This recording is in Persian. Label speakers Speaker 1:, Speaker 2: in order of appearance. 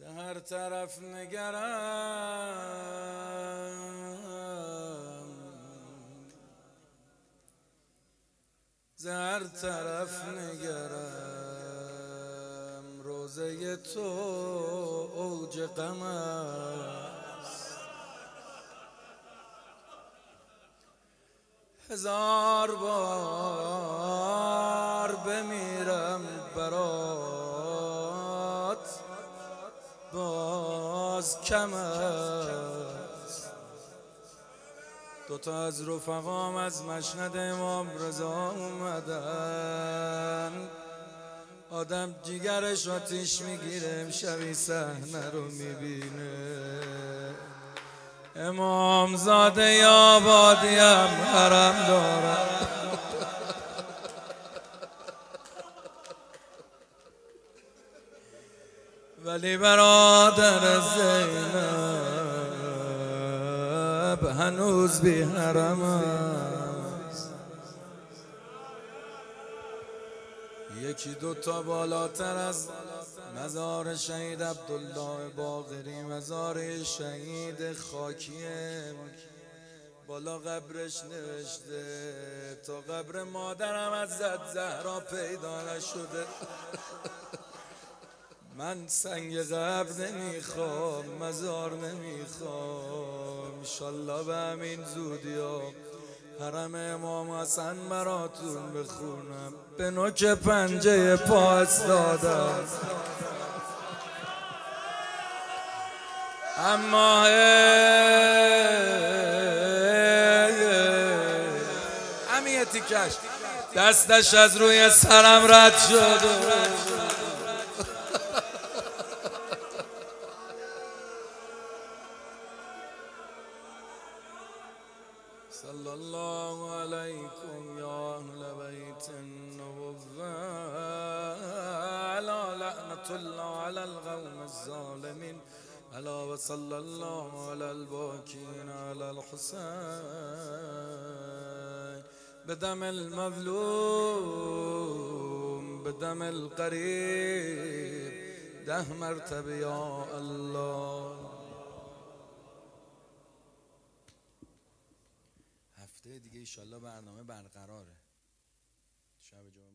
Speaker 1: هر طرف نگرم هر طرف نگرم روزه تو اوج غم است. هزار بار بمیرم برات باز کم است. دوتا از رفقام از مشهد امام رضا اومدن، آدم جیگرش آتیش میگیره امشبی صحنه رو میبینه. امام زاده یا بادیم حرم دارم ولی برادر زینب هنوز بی حرم است. یکی دوتا بالاتر از مزار شهید عبدالله باقری مزار شهید خاکیه، بالا قبرش نوشته تا قبر مادرم از زهرا پیدا نشده. من سنگ قبر نمیخوام مزار نمیخوام، انشالله به همین زودی ها حرم امام حسن براتون بخونم. به نوک پنجه پا استادم اما همین تیکش دستش از روی سرم رد شده. صلی الله علیکم یا اهل بیت النبوة الا لعنت الله علی القوم الظالمین الا و صلی الله علی الباکین علی الحسین بدم المظلوم بدم القریب 10 مرتبه یا الله. هفته دیگه ایشالله برنامه برقراره. شب جمعه